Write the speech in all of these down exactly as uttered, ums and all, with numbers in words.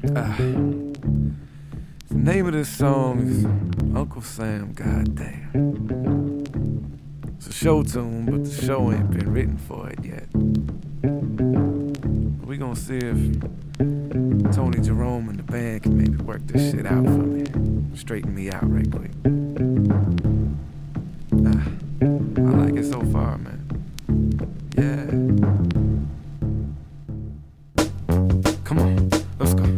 Uh, the name of this song is Uncle Sam, goddamn. It's a show tune, but the show ain't been written for it yet. But we gonna see if Tony Jerome and the band can maybe work this shit out for me. Straighten me out right quick. Uh, I like it so far, man. Yeah. Come on, let's go.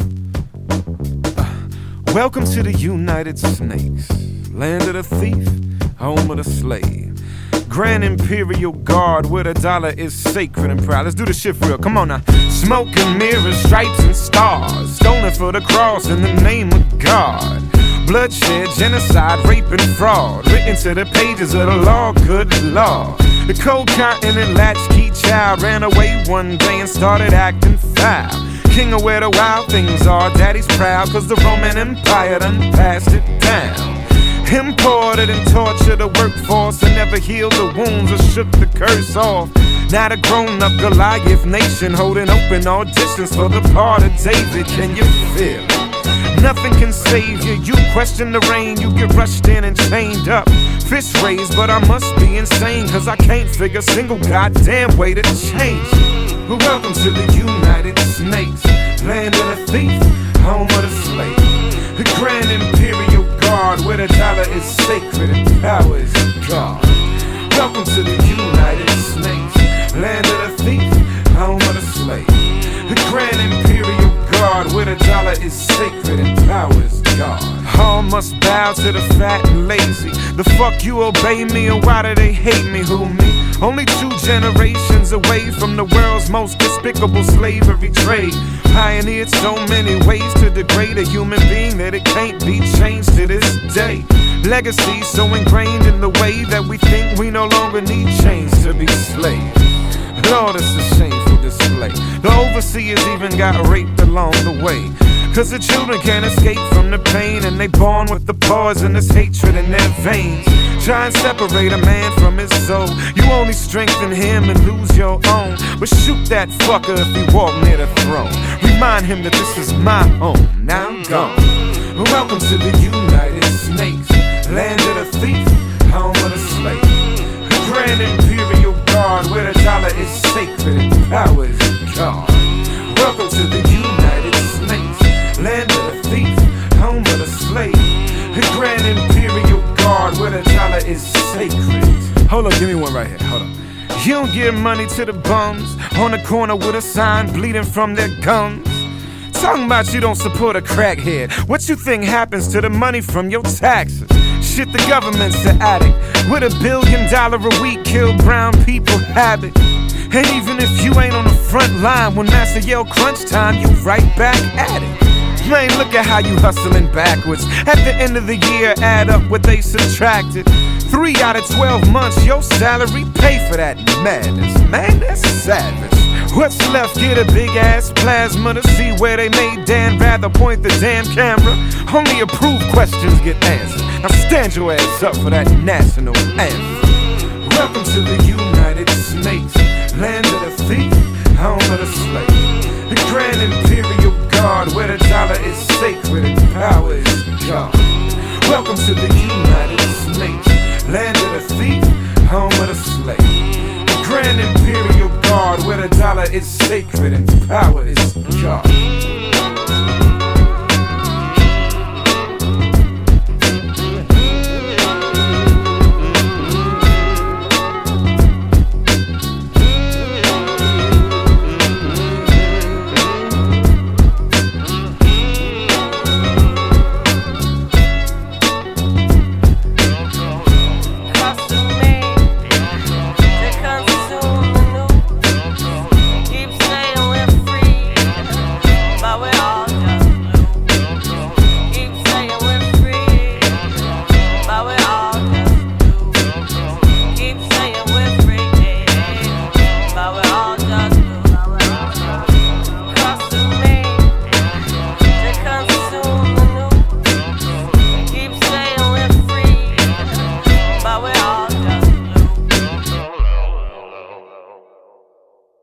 Uh, welcome to the United Snakes, land of the thief, home of the slave. Grand Imperial Guard, where the dollar is sacred and proud. Let's do this shit for real, come on now. Smoke and mirrors, stripes and stars, stolen for the cross in the name of God. Bloodshed, genocide, rape and fraud, written to the pages of the law, good law. The cold continent latchkey child ran away one day and started acting foul. King of where the wild things are, daddy's proud, cause the Roman Empire done passed it down. Imported and tortured the workforce and never healed the wounds or shook the curse off. Now the grown-up Goliath nation holding open auditions for the part of David. Can you feel it? Nothing can save you. You question the rain, you get rushed in and chained up. Fist raised, but I must be insane, cause I can't figure a single goddamn way to change. But welcome to the United Snakes, land of the thief, home of the slave. The Grand Imperial Guard, where the dollar is sacred and power is God. Welcome to the United Snakes, land of the thief, home of the slave. The Grand Imperial Guard, where the dollar is sacred and power is God. All must bow to the fat and lazy. The fuck you obey me, or why do they hate me? Who me? Only two generations away from the world's most despicable slavery trade. Pioneered so many ways to degrade a human being that it can't be changed to this day. Legacy so ingrained in the way that we think we no longer need chains to be slaves. Lord, it's a shameful display. The overseers even got raped along the way. Cause the children can't escape from the pain, and they born with the poisonous hatred in their veins. Try and separate a man from his soul, you only strengthen him and lose your own. But shoot that fucker if he walk near the throne. Remind him that this is my home, now I'm gone. Welcome to the United Snakes, land of the thief, home of the slave. The Grand Imperial Guard, where the dollar is sacred and power is God. Welcome to the United Snakes, land of the thief, home of the slave. The Grand Imperial Guard, where the dollar is sacred. Hold up, give me one right here, hold up. You don't give money to the bums on the corner with a sign bleeding from their gums. Talking about you don't support a crackhead. What you think happens to the money from your taxes? Shit, the government's the addict with a billion dollar a week kill brown people habit. And even if you ain't on the front line when Master yell crunch time, you right back at it. Man, look at how you hustling backwards. At the end of the year, add up what they subtracted. Three out of twelve months, your salary pay for that madness. Man, that's savage. What's left? Get a big ass plasma to see where they made Dan rather point the damn camera. Only approved questions get answered. Now stand your ass up for that national anthem. Welcome to the United Snakes, land of the thief, home of the slave. The Grand Imperial Guard, where the dollar is sacred and power is God. Welcome to the United Snakes, land of the thief, home of the slave. The Grand Imperial Guard, where the dollar is sacred and power is